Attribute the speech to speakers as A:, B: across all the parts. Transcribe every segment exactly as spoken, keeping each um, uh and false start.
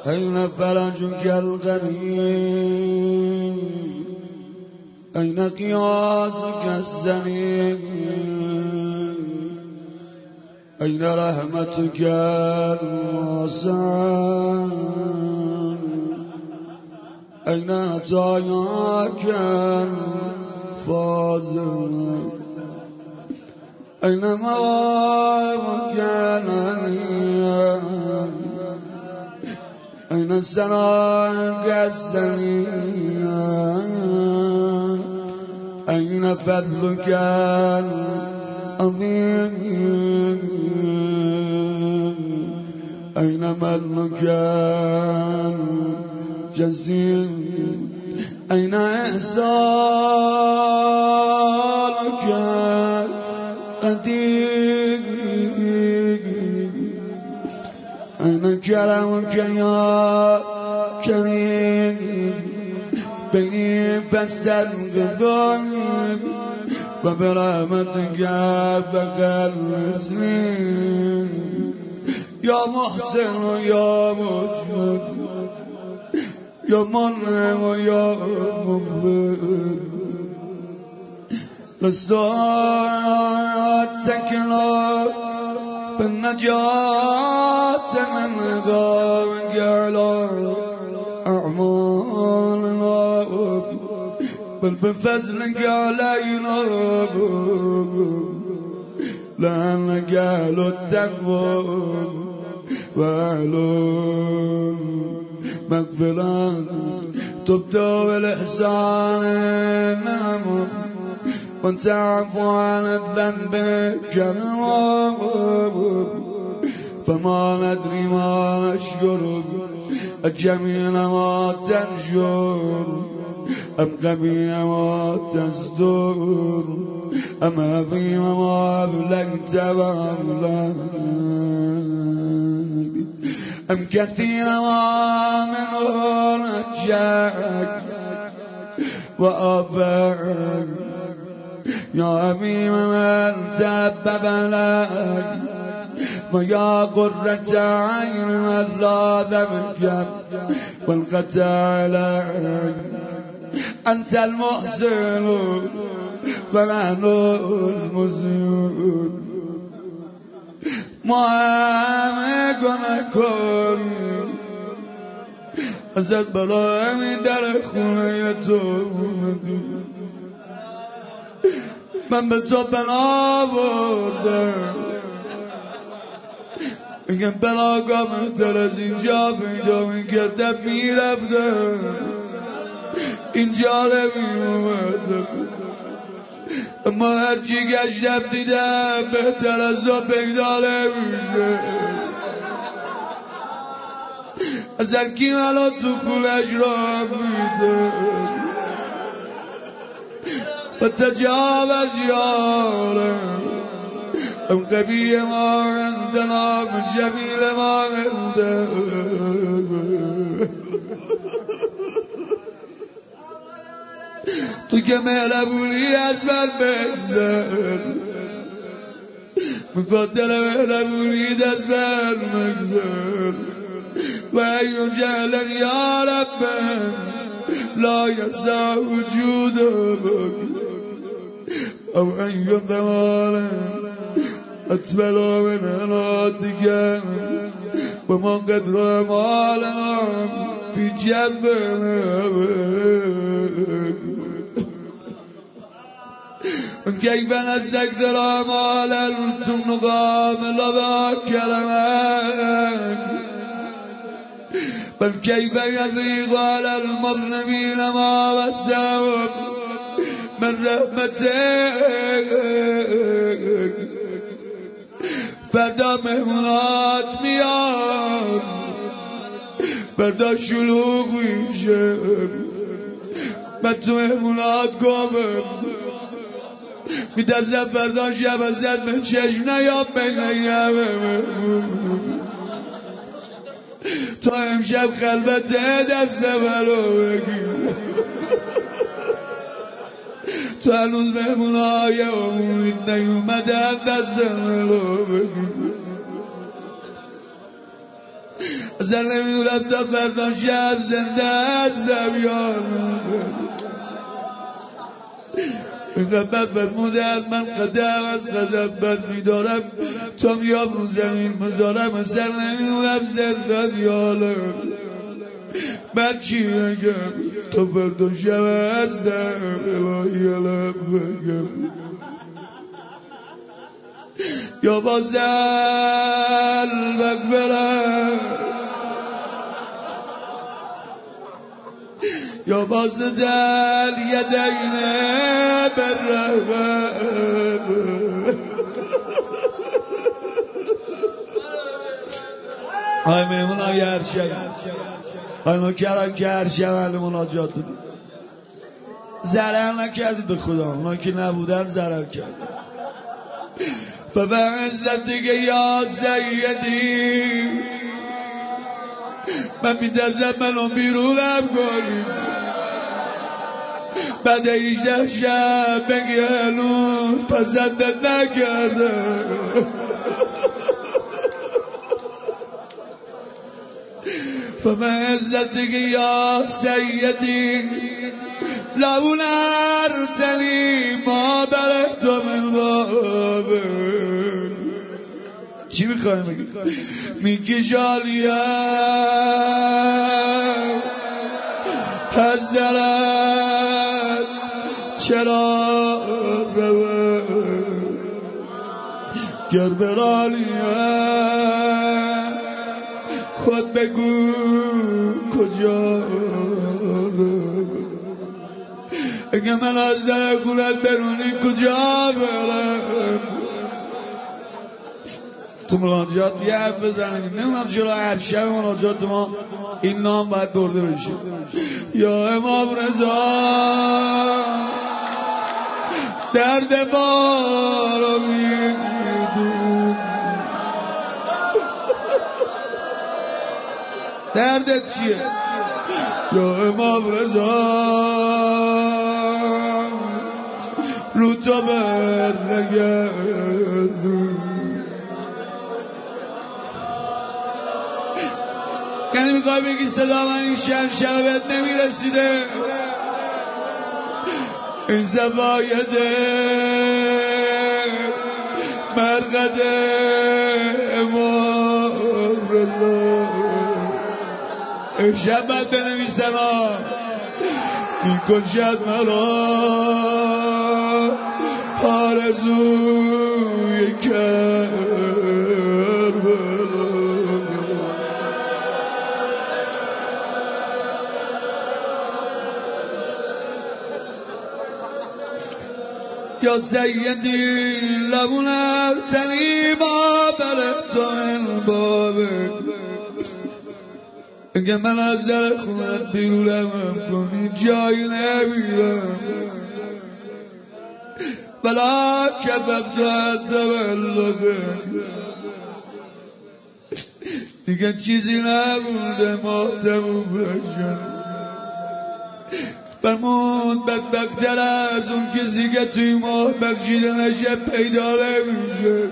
A: أين فرجك الغريب أين قياسك السليم أين رحمتك الواسعة أين عطاياك الفاضلة أين مواهبك العليا أين سرائك السليا أين فضلك العظيم أين مدلك الجسيم أين إحسانك القدير أين كرمك يا كريم بيني فاستنقذني وبرحمتك فخلصني يا محسن يا مجيد يا منعم يا مغفر لست أتكل بالنجاة من غيرك على أعمالنا بل بفضلك علينا لأنك أهل التقوى وأهل مغفرة تبدو بالإحسان نعم وأنت عفو عن الذنب كرم فما ندري ما نشكر الجميل ما تنشر أم قبيح ما تصدر أم عظيم ما أبلغت وأبلغ أم كثير ما منه نجاك وأباك يا أميم من سبب لك ويا قرة عين من لاذ منك والقطع لك أنت المحسن ونحن المسيئون معامك ونكون أزد بلا من در خونیتون من به تو بنا بردم میگم بلاگاه بهتر از اینجا پیدا میکردم میرفتم اینجا نمیومدم اما هرچی گشتم دیدم بهتر از تو پیدا نمیشه از هرکی منو تو کولش را میده و تجاوز یارم ام قبیح ما عندنا من جمیل ما عنده تو که مهربونی از من بگذر مقدر مهربونی دست بر مگذر و ایون جهلا یا رب لا یسع وجودك او ایون دمالا اتبلا من عناتك وما قدر مالنا في جبنا كيف نستقدر مالا تنقام لبا كلامك بل كيف يضيق على المظلمين ما وسعهم من رحمتك فردا مهمونات میاد فردا شلوغ میشه من تو مهمونات گمم میترسم فردا شب ازت به چشم نیام بگنیم تا امشب خلوت دست منو بگیر تو هنوز مهمونای امید نیومدن دست منو بگیر اصلا نمیدونم تا فردا شب زنده هستم یا اینقدر فرمودن من قدم از قدم بد میدارم تا میام رو زمین مزارم اصلا نمیدونم زنده یا من چی بگم تا فردا شب هستم الهی علم بگم یا بازل بگبرم یا بازدل یدینه برم آی میمون آی هر شب آی نوکران که هر شب اهل مناجات بود ضرر نکردید به خدا اونا که نبودن ضرر کرد و به عزت دیگه یا سیدی من میدازم منو بیرونم کنیم بعد ایجده شب بگی هنوز پسندت نکرده و به عزت دیگه یا سیدی لون ارتنی ما برد تو من بابه چی میخوایم بگی؟ میگی جالیم از دلت چرا روه گر برالیم خود بگو کجا روه اگه من از در خونت برونی کجا برم تو مناجات یه حرف بزنیم نمیدونم چرا هر شب مناجات ما این نام باید برده بشه یا امام رضا درد ما رو میدون دردت چیه یا امام رضا رو تو برنگردون یعنی میخوای بگی صدا من این شب شبت نمیرسیده این زبایده مرقده امام رضا این شب باید بنویسن ها این کشد مرا آرزوی کربلا یا سیدی لبون ارتنی با برد البابه اگه من از در خونت بیرونم کنی جایی نمیرم بلا کفم تو تولده دیگه چیزی نبوده ماتمون بشن فرمود بدبختر از اون کسی که توی ماه بخشیدنش پیدا نمیشه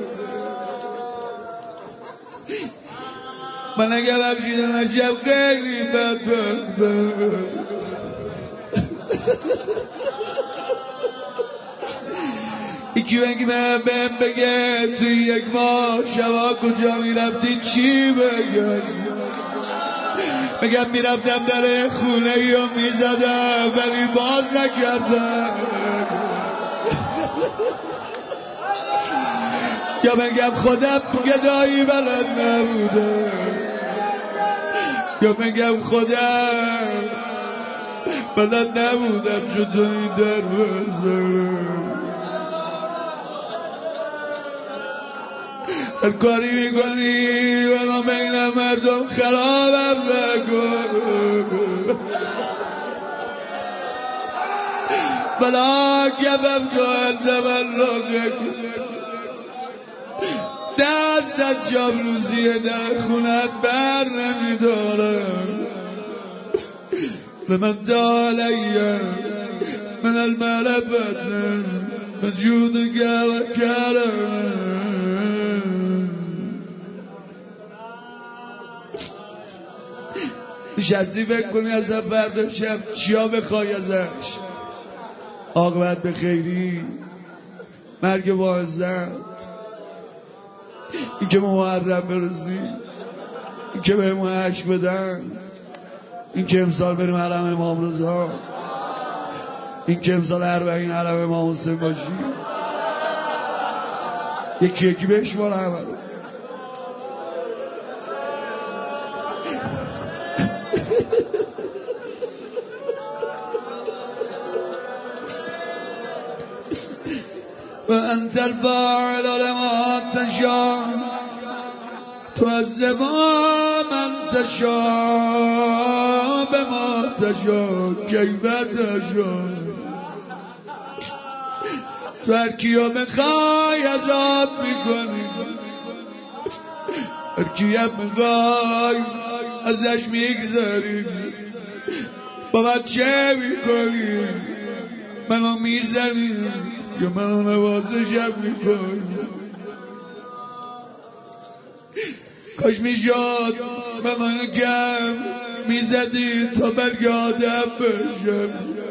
A: من اگه بخشیدنش خیلی بدبختم یکی بگی من بهم بگه توی یک ماه شبا کجا میرفتی چی بگم بگم میرفتم در خونه یا میزدم ولی باز نکردم یا بگم خودم گدایی بلد نبودم یا بگم خودم بلد نبودم چطوری در بزنم هر کاری میکنی ولی بین مردم خرابم نکن بلا گفم کن تبلغ دست از جابلوزی در خونت بر نمیدارم لمن دالیم من الملبت مجودك وكرم نشستی فکر کنی از فردا شب چیا بخوای ازش؟ عاقبت به خیری، مرگ با عزت، این که محرم برسی، این که به ما عشق بدن، این که امسال بریم حرم امام رضا، این که امسال اربعین حرم امام حسین باشی. یکی یکی بشمار همه رو. و انت الفاعل لما تشاء تعذب من تشاء بما تشاء کیف تشاء. تو هر کیو بخوای عذاب میکنی، هر کیو بخوای ازش میگذاری. با من چه میکنی؟ منو میزنی یا منو نوازشم میکنی؟ کاش میشد منو گم میزدی تا برگ آدم بشم.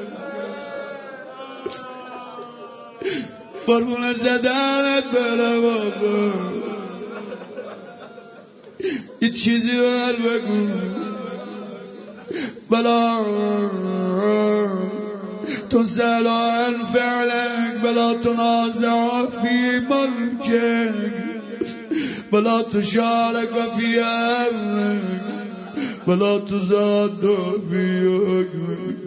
A: قربون زدنت برم آقا، یه چیزی بر بگو. بلا تنزل عن فعلك بلا تنازع في ملكك بلا تشارك في أمرك بلا تزاد في حكمك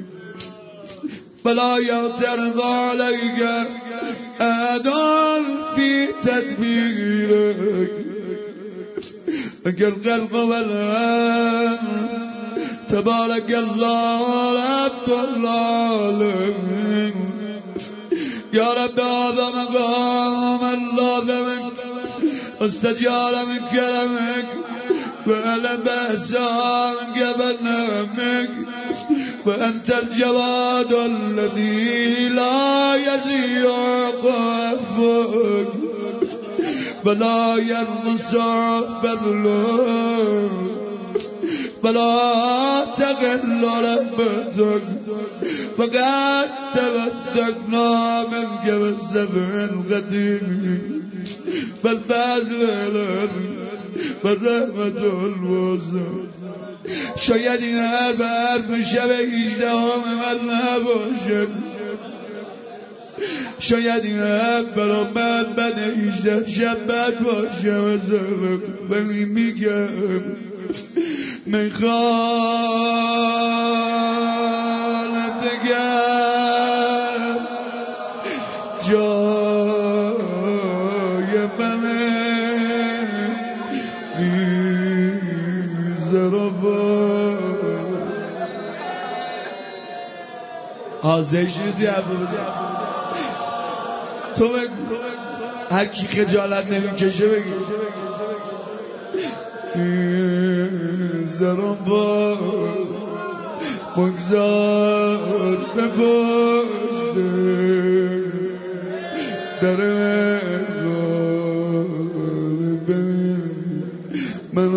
A: بلا يعترض عليك أحد في تدبيرك لك الخلق والأمر تبارك الله رب العالمين. يا رب هذا مقام اللازمك واستجار من كرمك وألم بأسانك بنعمك وأنت الجواد الذي لا يزيع عفوك ولا ينقص فضلك ولا تقل رحمتك وقد تمسكنا منك بالسبع القديم بالفضل والرحمة الوسع. شاید این حرف حرف شب هجدهم من نباشد، شاید این حرف برا من من هجده شب بد باشم، ولی میگم میخوانت دگر جای منه آزش ریزی حرف بزن. تو بگو هر کی خجالت نمیکشه بگی زرم با مگذار به پشت در مقال ببین من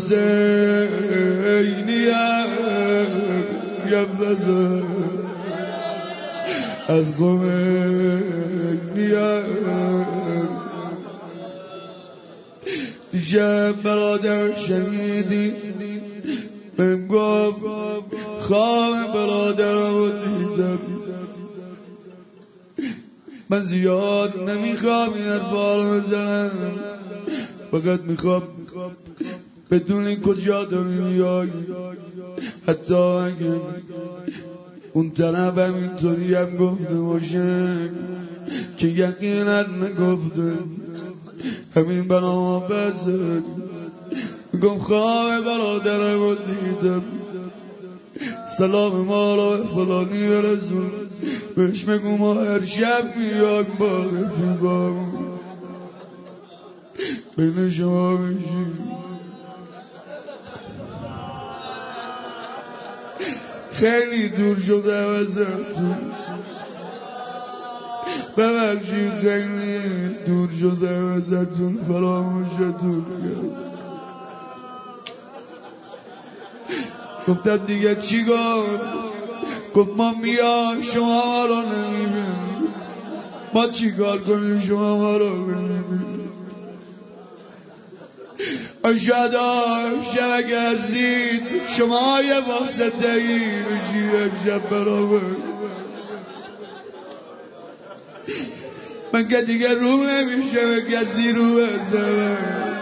A: حسینیم یبرزم از خمینیم. دیشب برادر شهیدی بهم گفت خواب برادرم رو دیدم. من زیاد نمیخوام این حرفا رو بزنم، فقط میخوام بدونی کجا داری میای. حتی اگه اون طرف هم اینطوری هم گفته باشه که یقینت نگفته، همین بنا بزد میگم خواه برادرم رو دیدم، سلام ما رو فلانی برسون، بهش بگو ما هر شب میایم با رفیقام بین شما میشیم. خیلی دور شده ازتون، ببخشید خیلی دور شده ازتون، فراموشتون کرد. گفتم دیگه چی گفت؟ گفت ما میام شما ما رو نمیبینیم. ما چی کار کنیم شما ما رو نمیبینیم؟ شاید شب گردید شما یه واسطه ای بشید امشب برامه. من که دیگه رو نمیشه به کسی رو بزنم.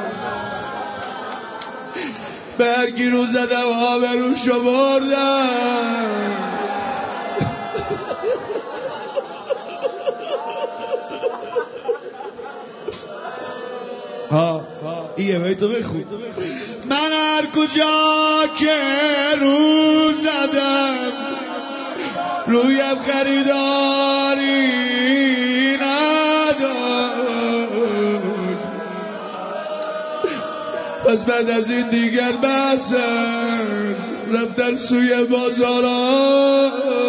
A: به هر کی رو زدم آبروشو بردم. ها ایه بیتو بخون. من هر کجا که رو زدم رویم خریداری نداشت. پس بعد از این دیگر بحث رفتن سوی بازارا.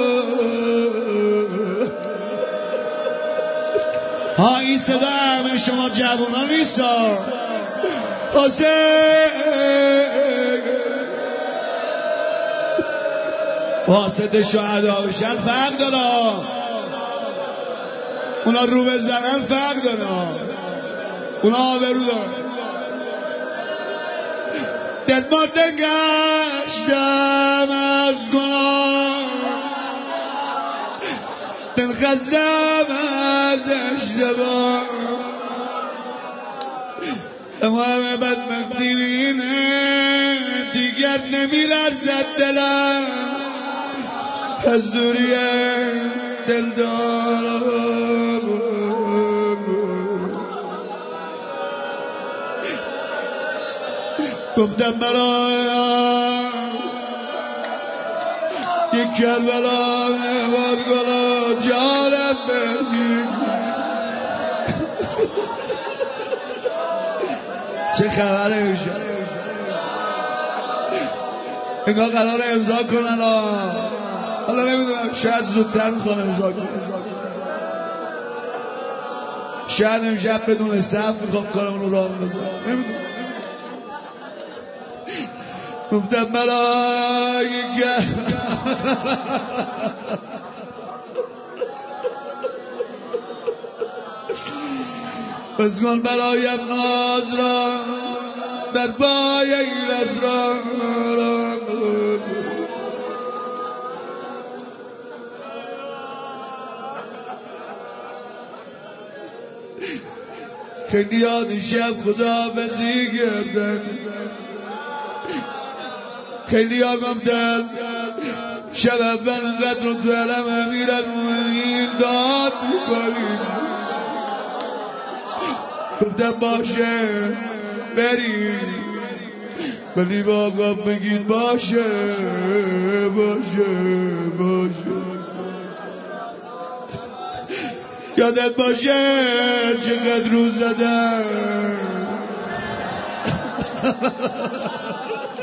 A: ها این صدا همه شما جوونا نیستا. واسه واسه شهدا بشن فرق داره. اونا رو بزنن فرق داره. اونا آبرو داره. دلمارده گشتم از گناه، دل خستم از اشتباه. اما همه بدبختی اینه دیگر نمیلرزد دلم از دوری دلدارم. گفتم برایم یک کربلا بار گلا جانم بدی. چه خبره میشه؟ انگاه قرار امضا کنن. حالا نمیدونم شاید زودتر میخوان امضا کنن. شاید امشب بدون صف میخوام کارمون رو راه بندازم. نمیدونم. گفتم برای بس کن برایم ناز را در پای ایلس را. خیلی یاد شب خدا بزی گردن. خیلی ها گفتن شب اول انقدر رو تو علم امیر المومنین داد میکنیم. گفتم باشه بریم ولی با آقا بگید باشه باشه باشه. یادت باشه چقدر روز زدم